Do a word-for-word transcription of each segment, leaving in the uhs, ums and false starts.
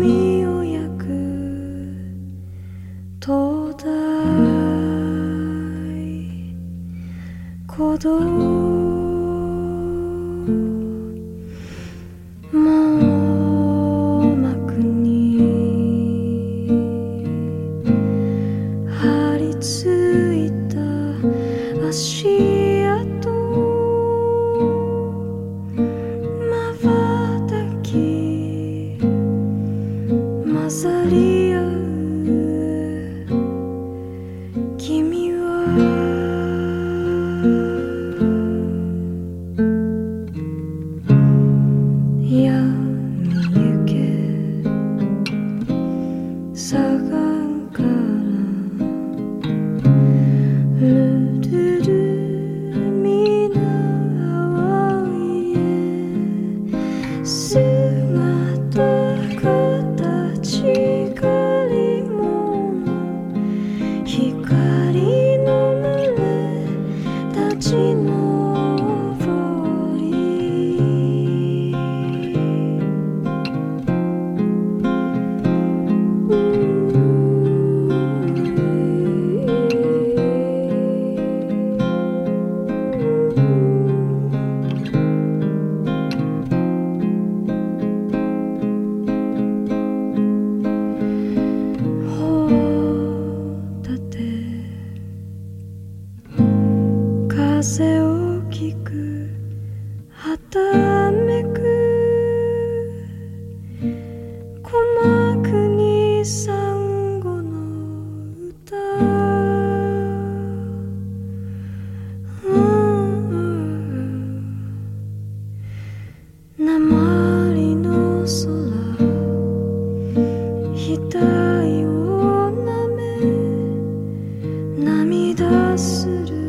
火を焼く灯台鼓動網膜に張り付いた足跡瞬き混ざり合う君は闇ゆけ左岸からルルルみな淡いへ姿形光も光の群れ立ち上り風を聞くはためく鼓膜にサンゴの歌、鉛の空額をなめ涙する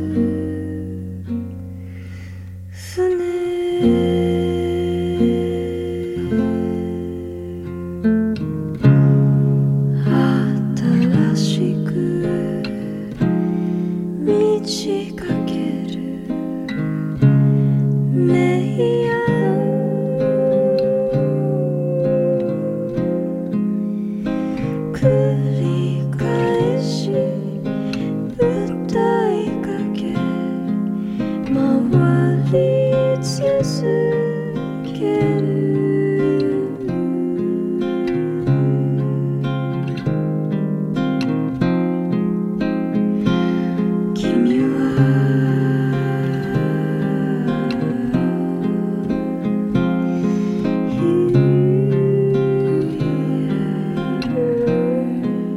新しく満ちかける名案繰り返し歌いかけ回り続ける君は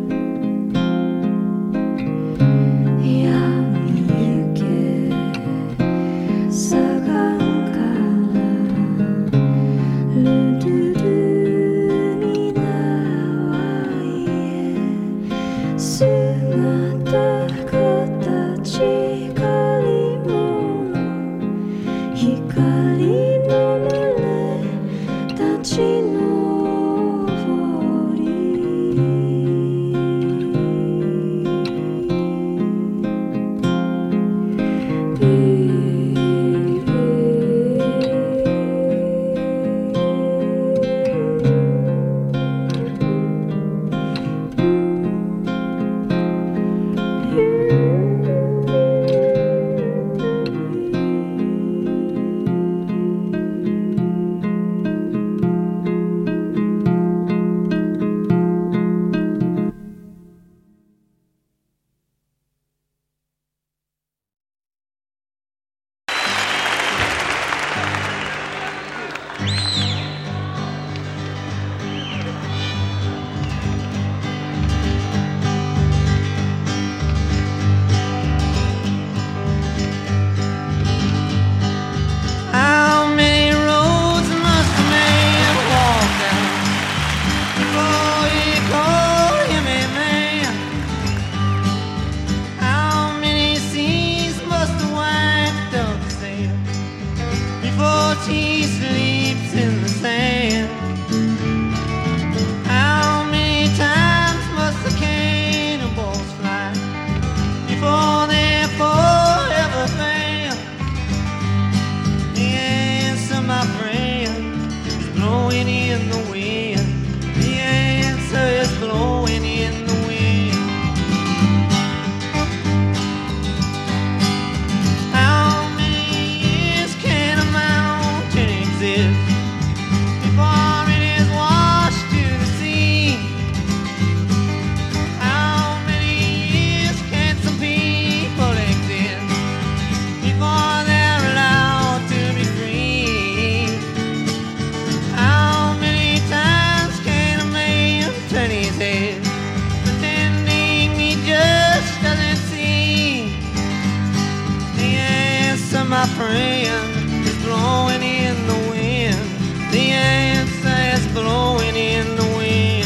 friend is blowing in the wind. The answer is blowing in the wind.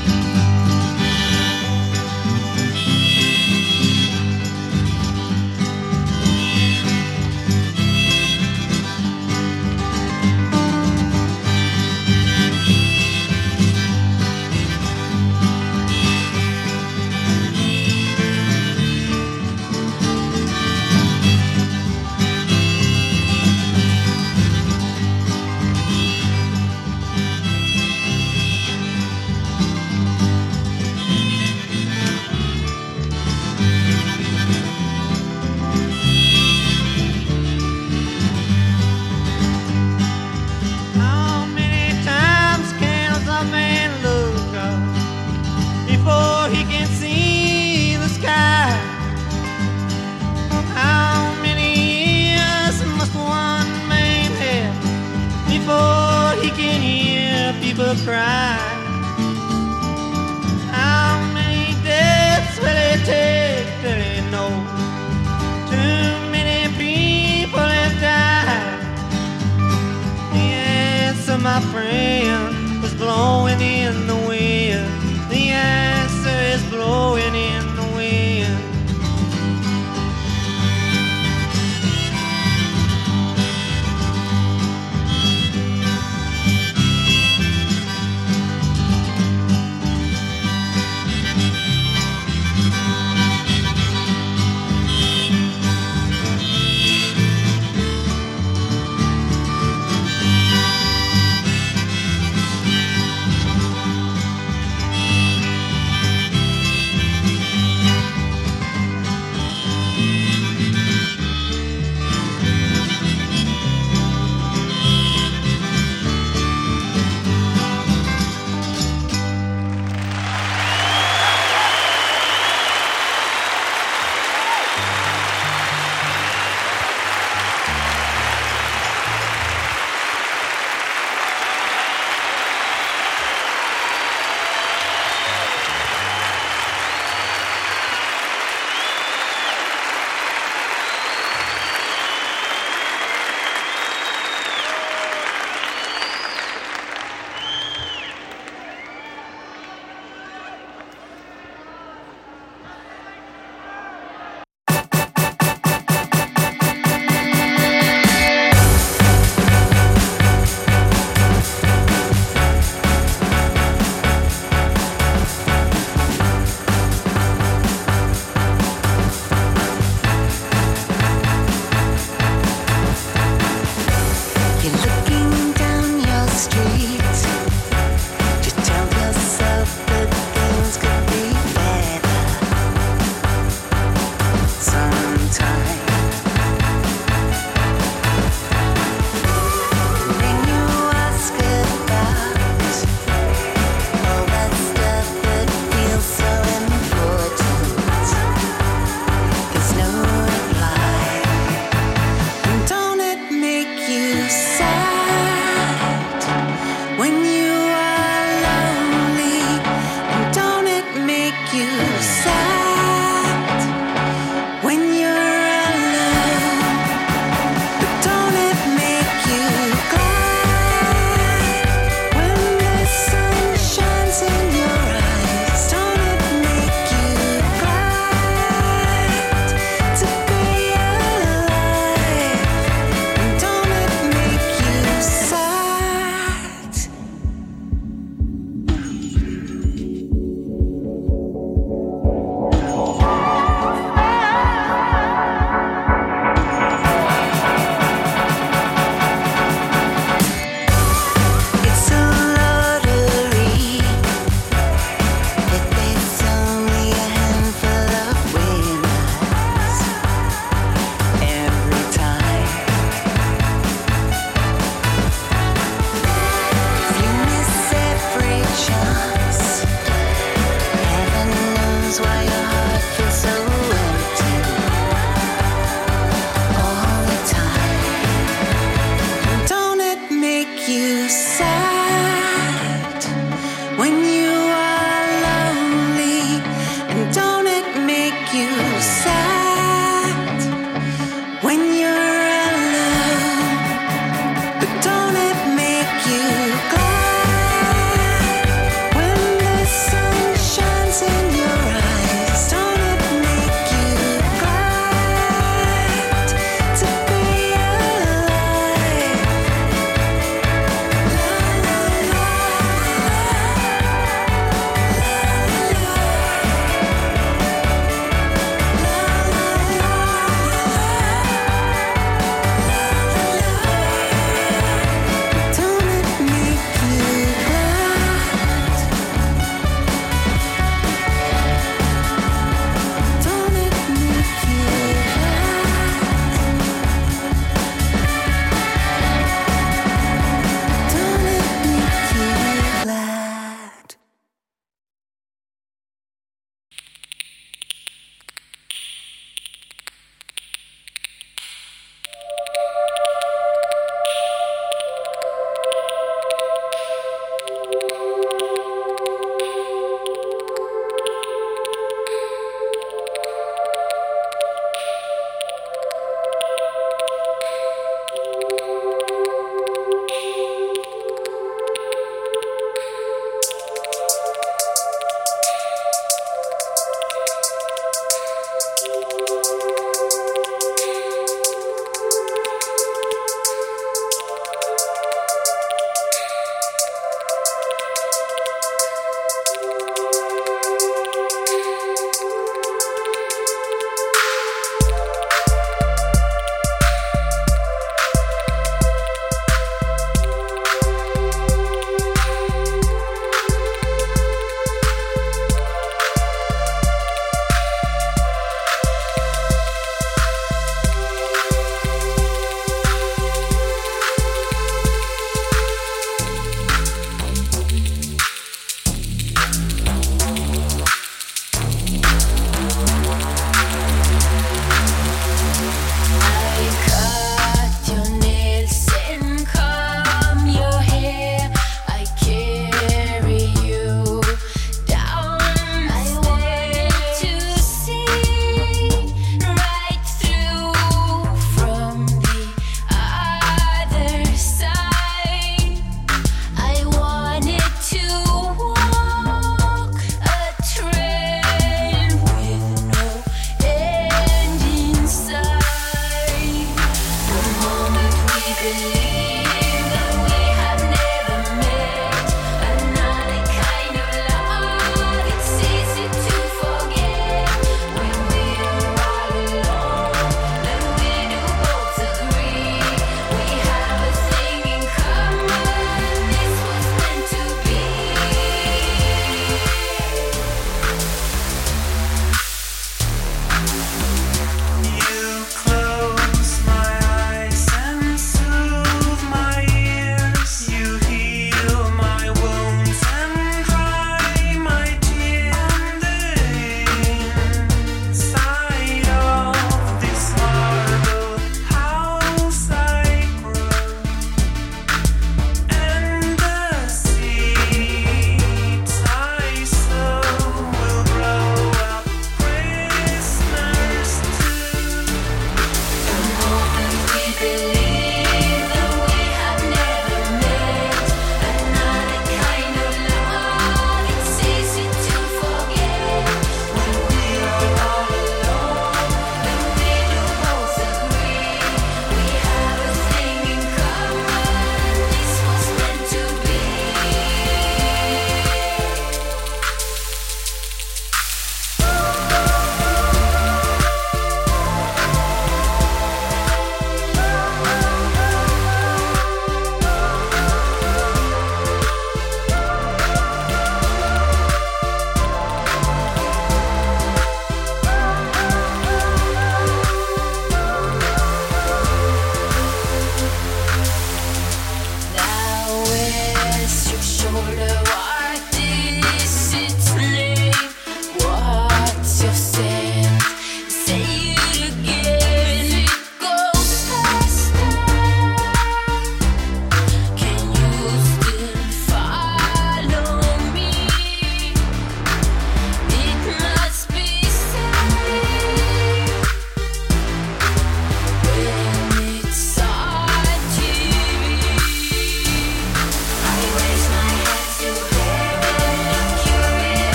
Cry. How many deaths will it take till he knows? Too many people have died. The answer, my friend, is blowing in the wind. The answer is blowing in the wind.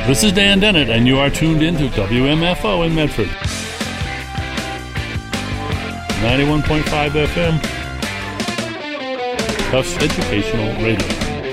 This is Dan Dennett, and you are tuned in to W M F O in Medford. ninety-one point five F M. Tufts Educational Radio.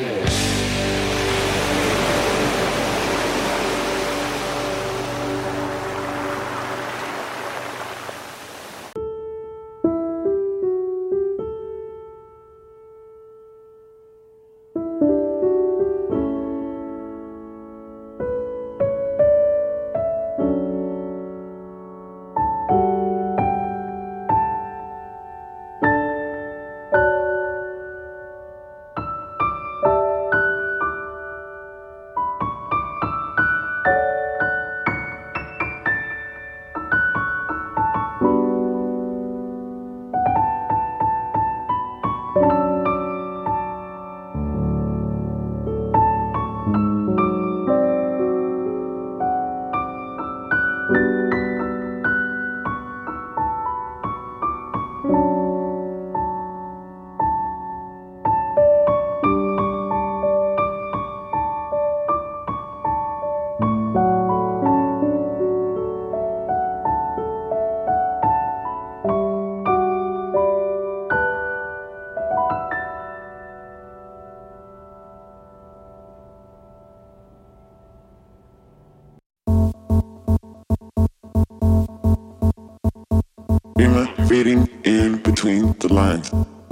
Reading in between the lines.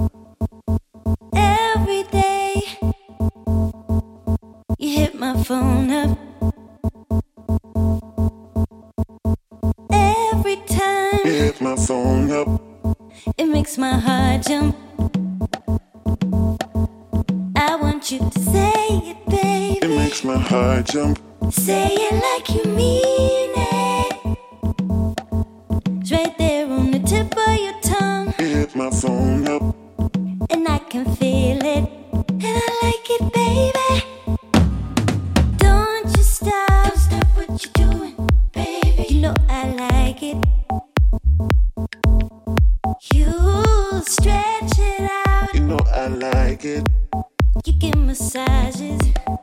Every day you hit my phone up. Every time you hit my phone up, it makes my heart jump. I want you to say it, baby. It makes my heart jump. Say it like you mean it. It's right there on the tip of your tongue. You hit my phone up, and I can feel it, and I like it, baby. Don't you stop, don't stop what you're doing, baby. You know I like it. You stretch it out, you know I like it. You give massages.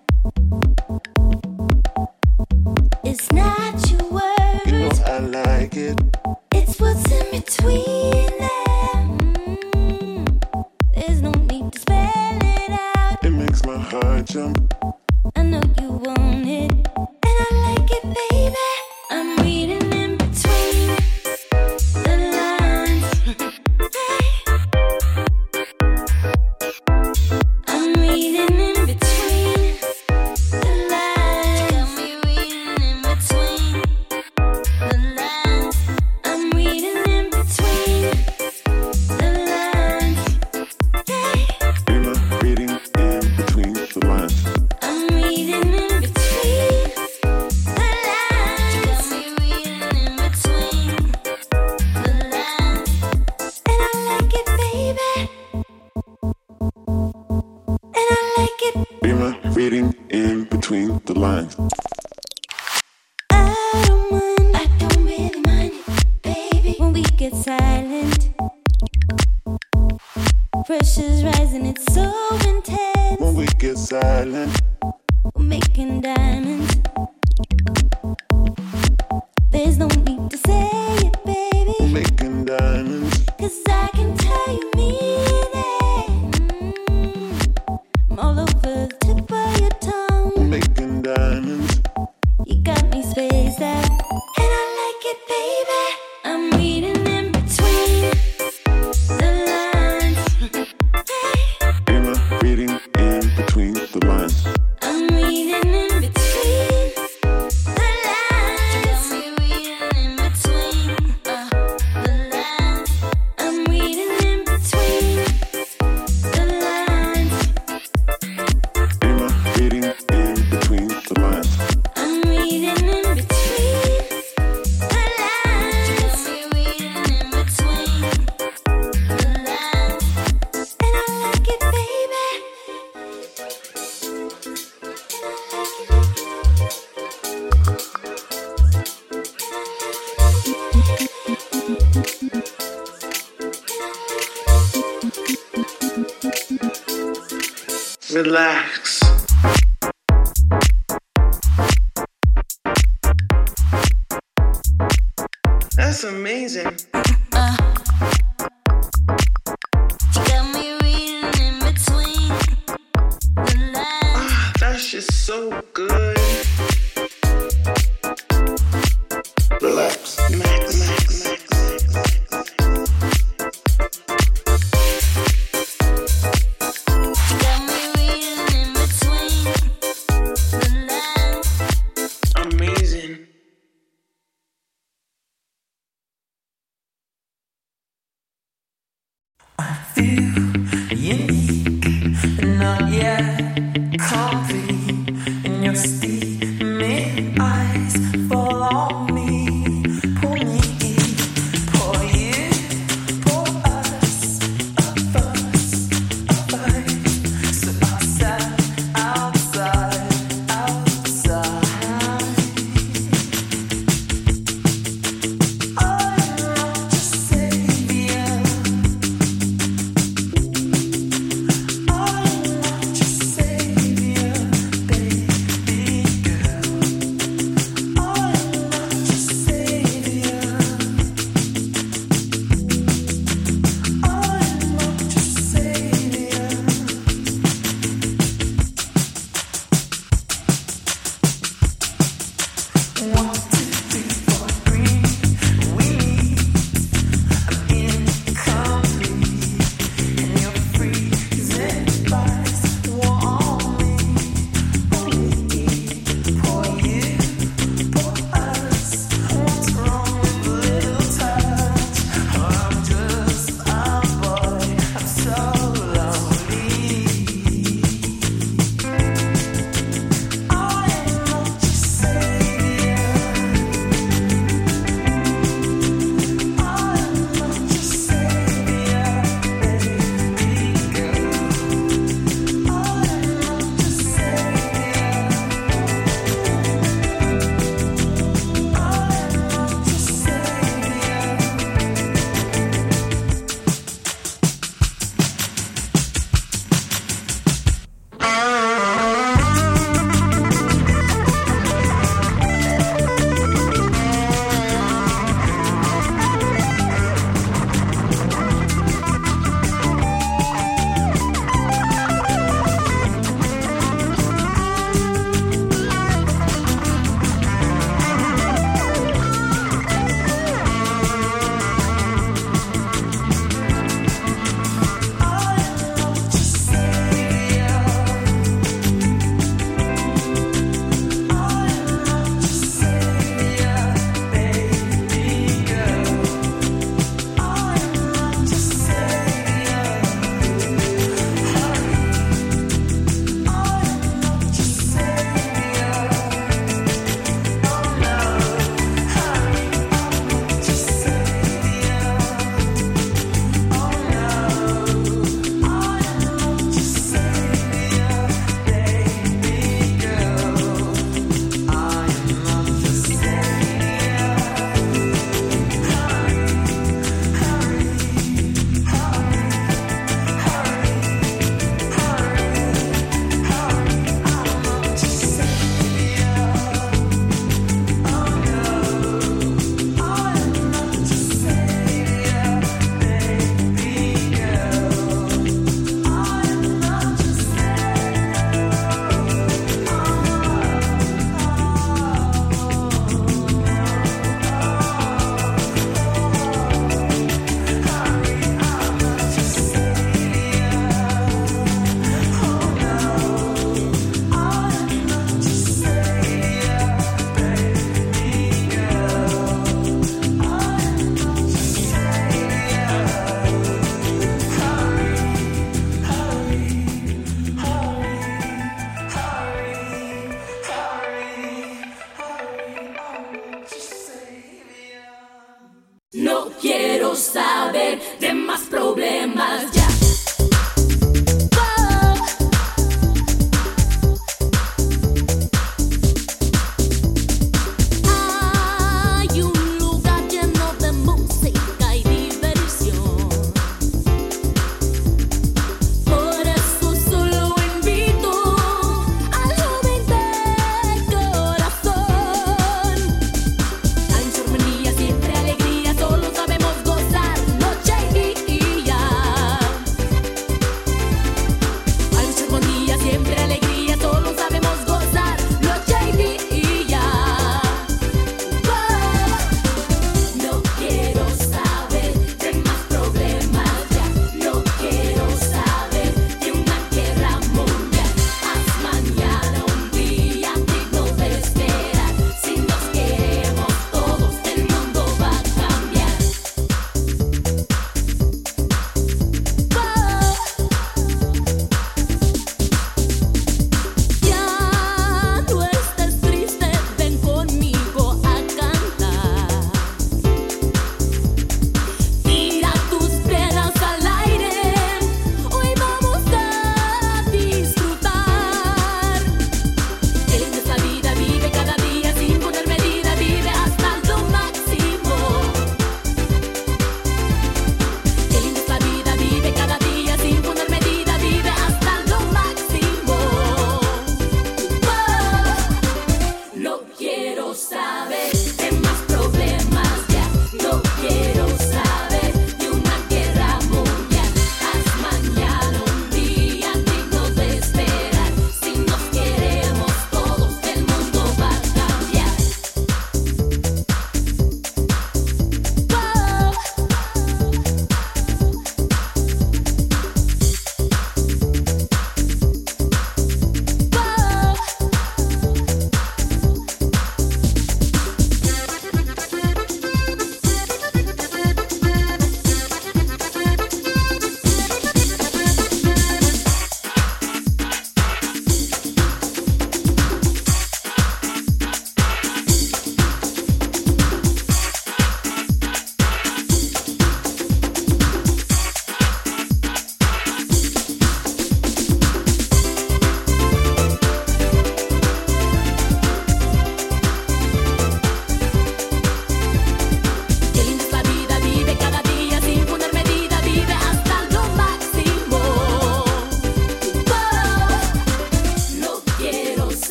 It's not your words, you know I like it. It's what's in between them. Mm. There's no need to spell it out. It makes my heart jump. I know you want it, and I like it, baby. I'm reading in between the lines. I'm reading in between the lines. Got me reading in between the lines. I'm reading in between the lines. You're not reading in between the lines. I'm reading in between the lines. Got me reading in between the lines. And I like it, baby. And I like it. You're not reading in between the lines. I don't mind, I don't really mind it, baby. When we get silent, pressure's rising, it's so intense. When we get silent, We're making diamonds. There's no need to say it, baby. we're making diamonds. Cause I can tell you mean it. Mm. I'm all over the tip of your We're tongue. making diamonds. You got me spaced out, and I like it, baby. I'm reading in between the lines. You're not reading in between the lines. I'm reading in between the lines. Got me reading in between uh, the lines. I'm reading in between the lines. You're not reading in between the lines. I'm reading in between the lines. Got me reading in between the lines. And I like it, baby. Relax. amazing. You got me reading in between the lines. Ah, that's just so good. Relax. Max, Max, Max. You got me reading in between the lines. Amazing.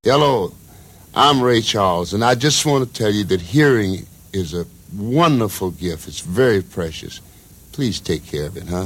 Hello, I'm Ray Charles, and I just want to tell you that hearing is a wonderful gift. It's very precious. Please take care of it, huh?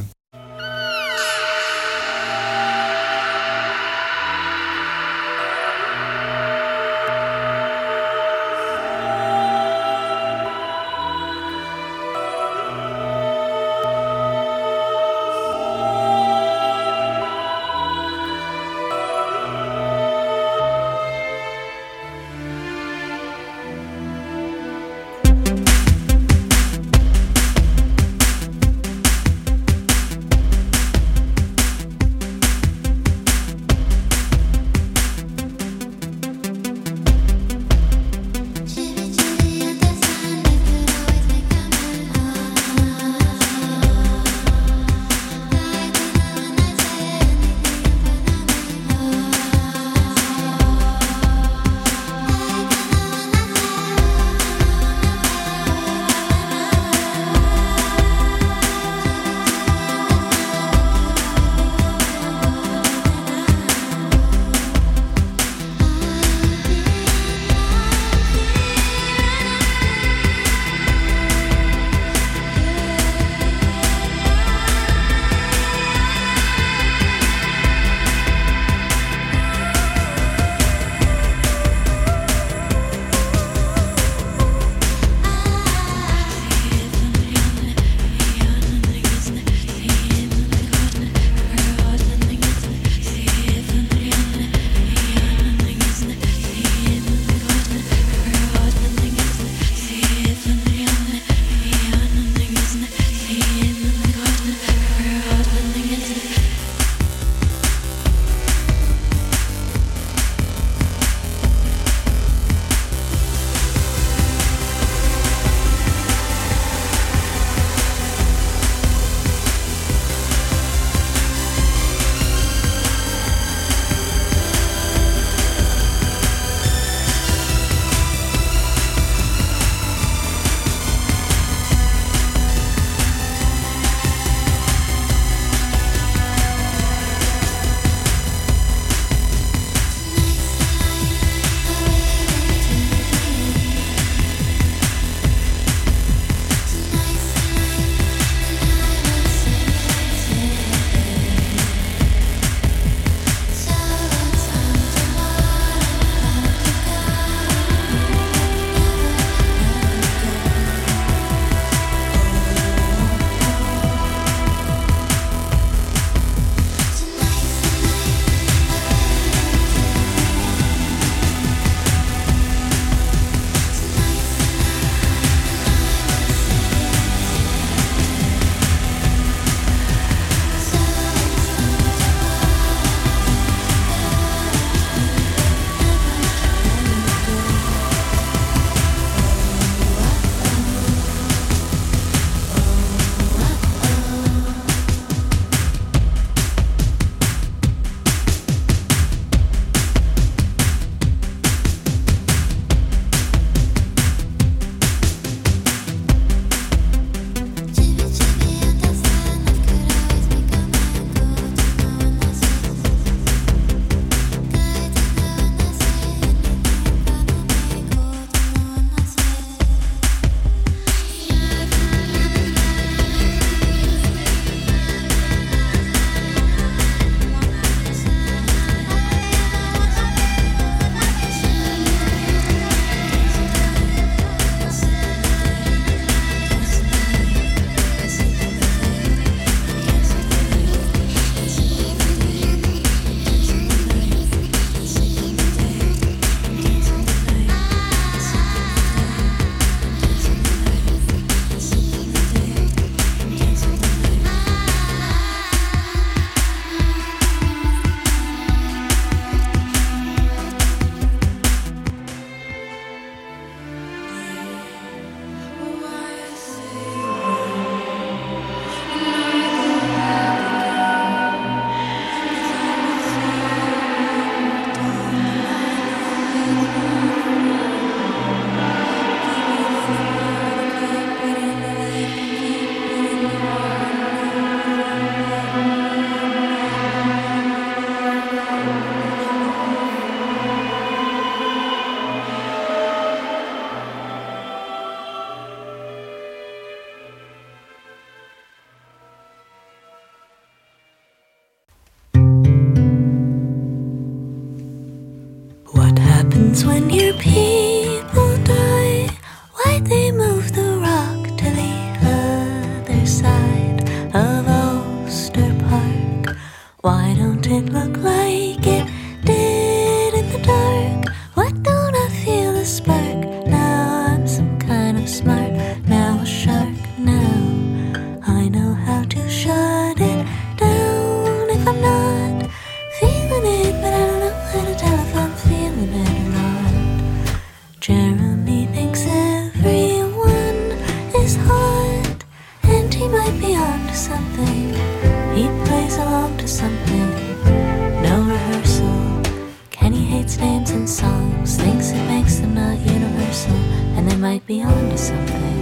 happens when your people die? Why'd they move the rock to the other side of Ulster Park? Why don't it look like it did in the dark? Why don't I feel the spark? Now I'm some kind of smart, now a shark. Now I know how to shut it down if I'm not feeling it, but I don't know how to tell if I'm feeling it or not. Jeremy thinks everyone is hot, and he might be on to something. He plays along to something. No rehearsal. Kenny hates names and songs, thinks it makes them not universal, and they might be on to something.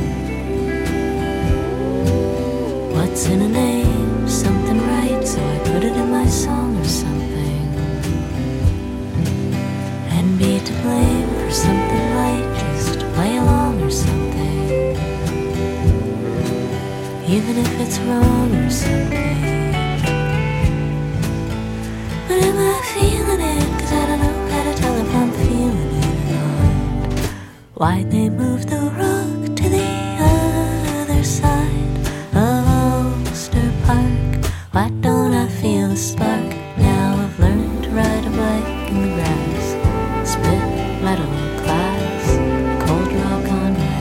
What's in a name? Something right, so I put it in my song or something. And be to blame for something light, just play along or something. Even if it's wrong or something. But am I feeling it? Cause I don't know how to tell if I'm feeling it or not. Why'd they move the rock to the other side of Ulster Park? Why don't I feel the spark? Now I've learned to ride a bike in the grass. Spit metal in class, cold rock on my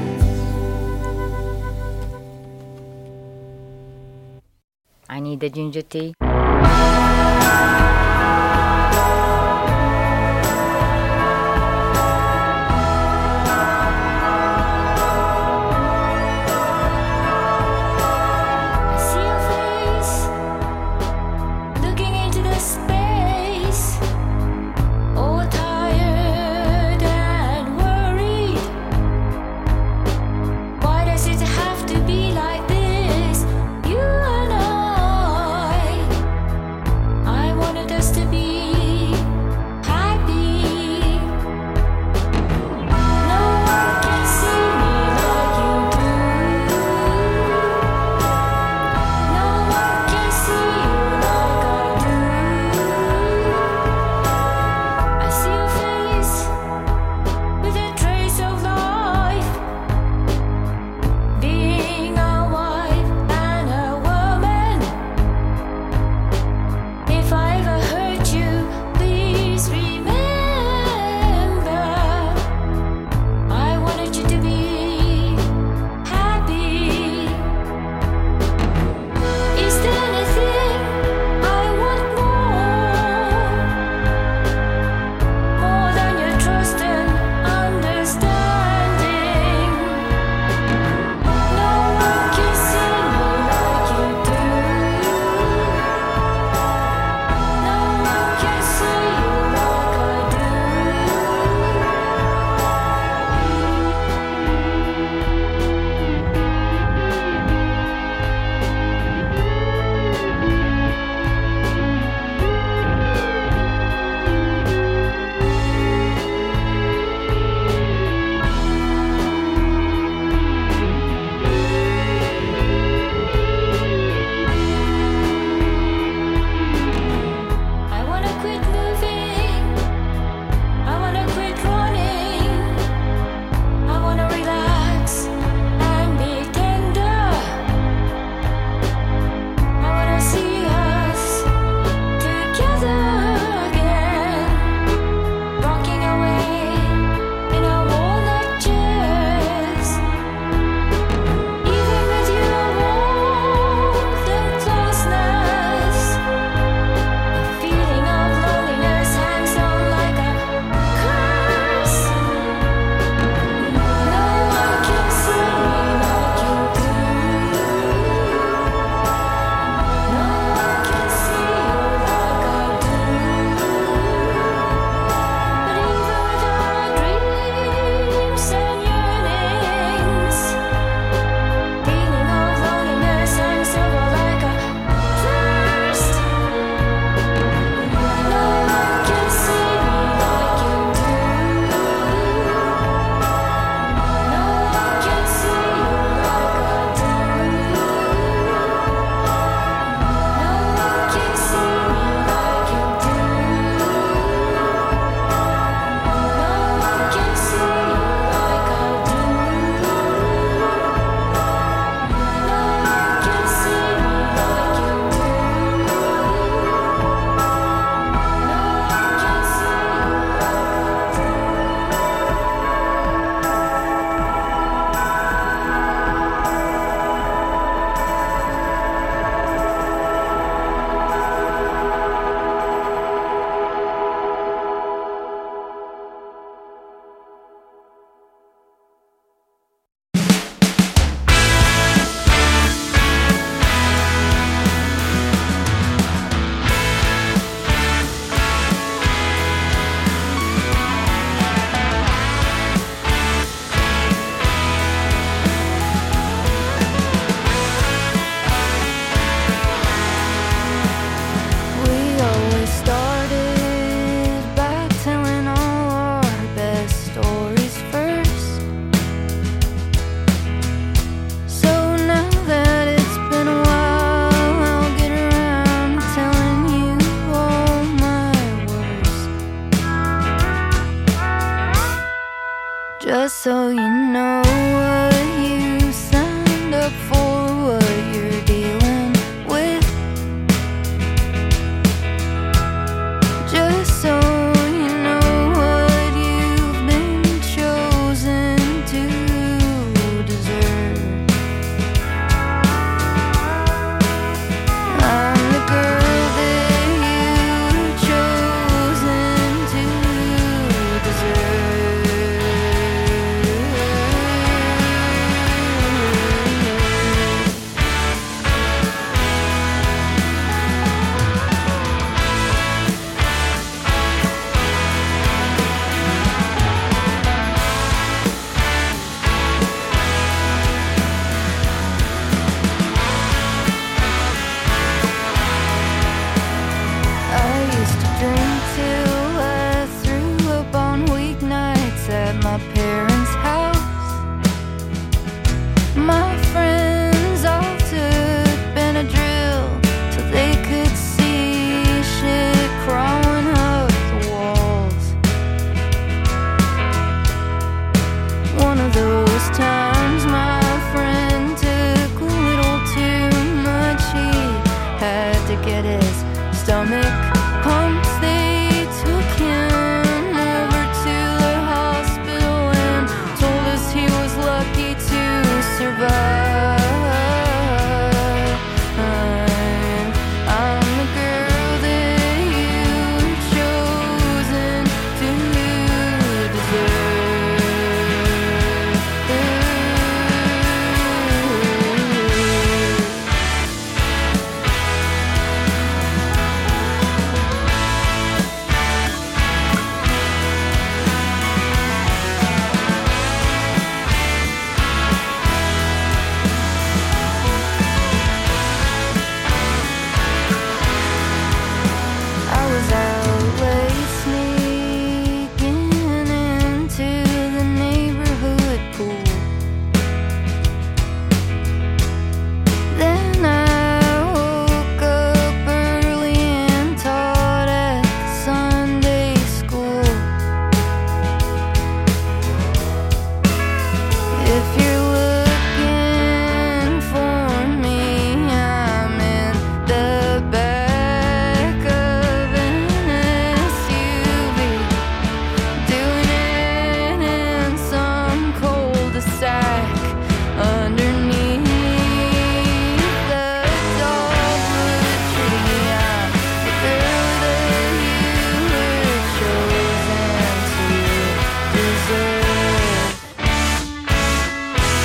ass. I need the ginger tea. Why does it have to be like this? You and I Just so you know what you signed up for, what you're dealing with. Just so you know what you've been chosen to deserve. I'm the girl that you've chosen to deserve. I used to drink till I threw up on weeknights at my parents' house. My friends all took Benadryl till they could see shit crawling up the walls. One of those times my friend took a little too much. He had to get his stomach pumped. They took him over to the hospital and told us he was lucky to survive. I'm the girl that you've chosen to deserve. I was out late sneaking into the neighborhood pool. Then I woke up early and taught at the Sunday school. If you're looking for me, I'm in the back of an S U V, doing it in some cul-de-sac underneath the dogwood tree. I'm the girl that you were chosen to deserve.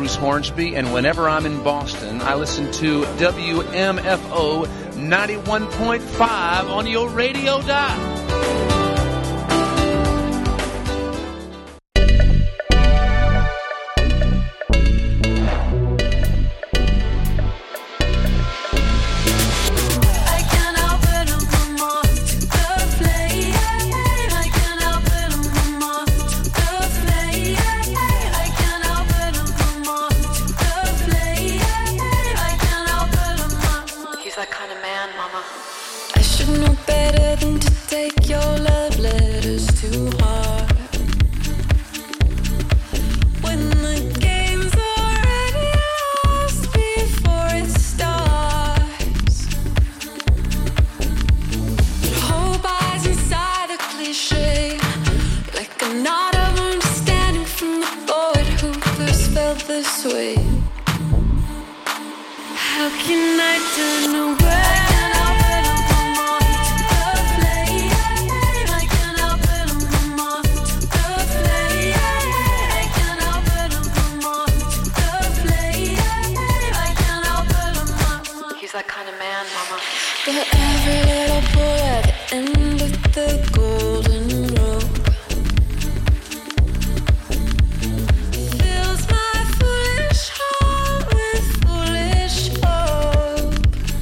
James Hornsby, and whenever I'm in Boston, I listen to W M F O ninety-one point five on your radio dial. Fills my foolish heart with foolish hope.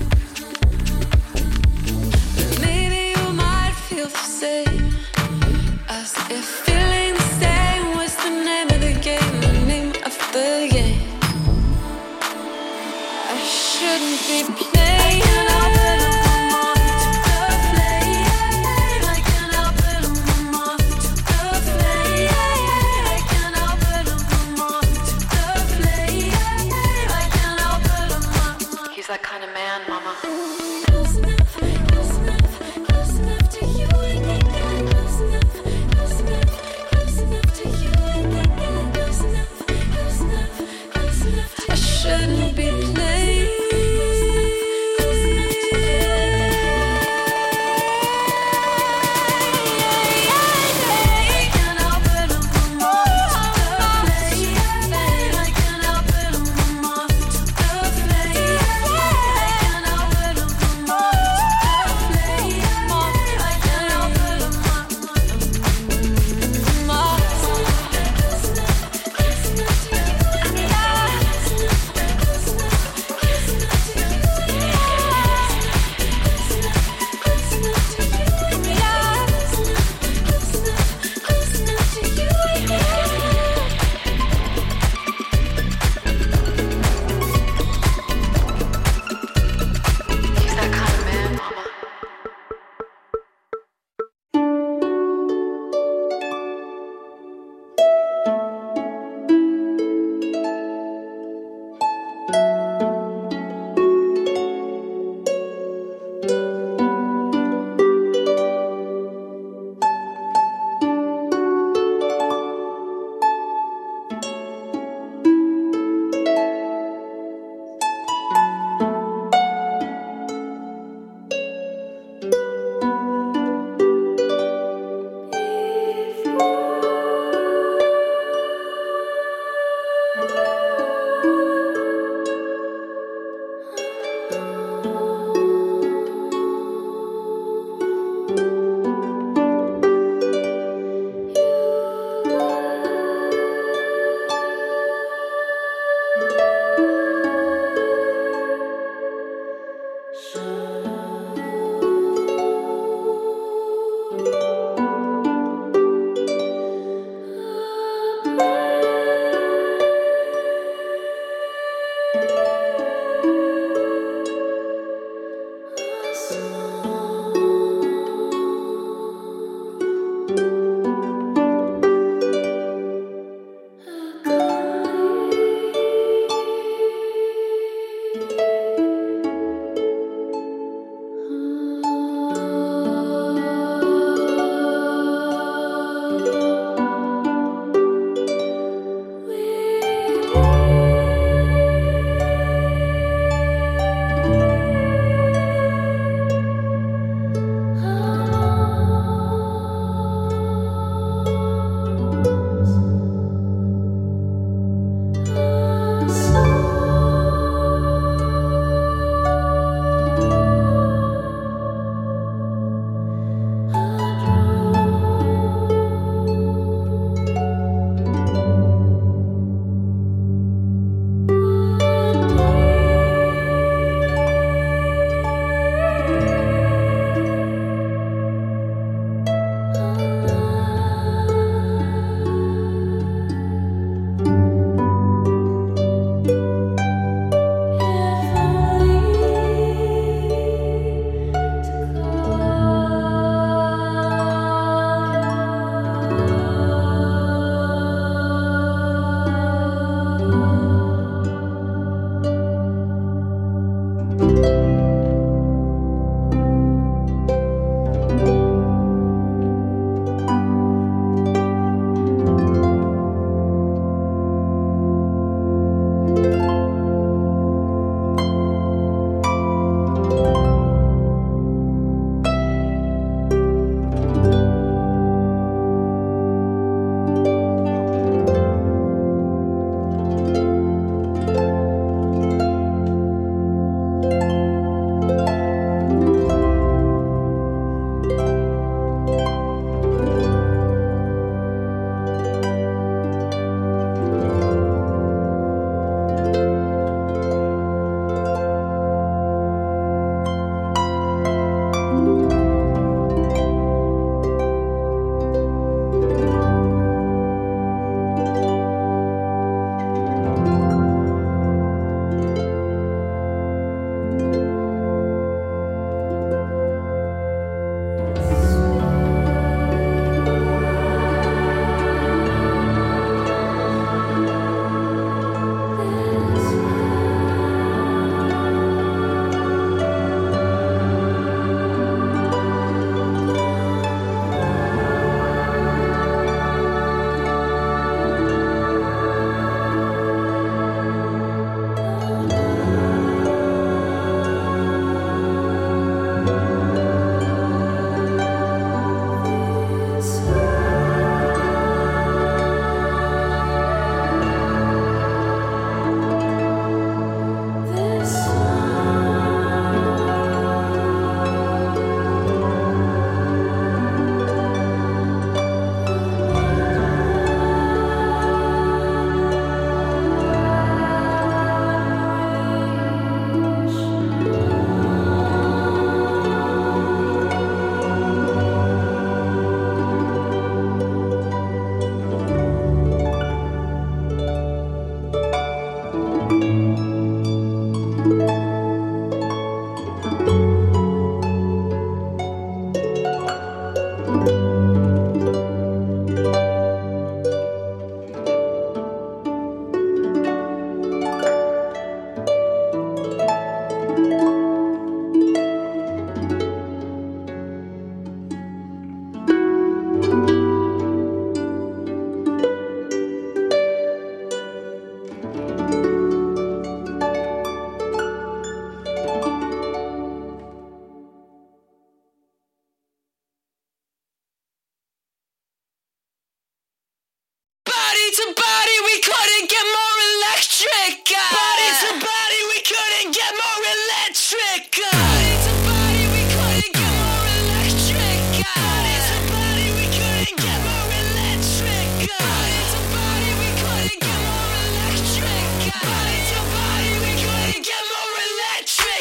Body to body, we couldn't get more electric. Body to body, we couldn't get more electric. Body to body, we couldn't get more electric. Body to body, we couldn't get more electric. Body to body, we couldn't get more electric. Body to body, we couldn't get more electric.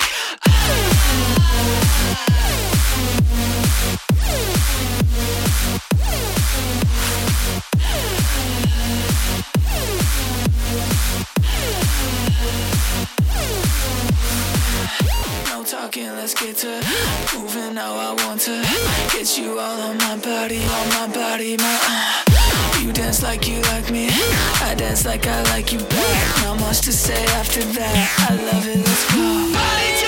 No talking, let's get to moving how I want to get you all on my body, on my body, my uh. You dance like you like me, I dance like I like you back. Not much to say after that, I love it, let's go. Body to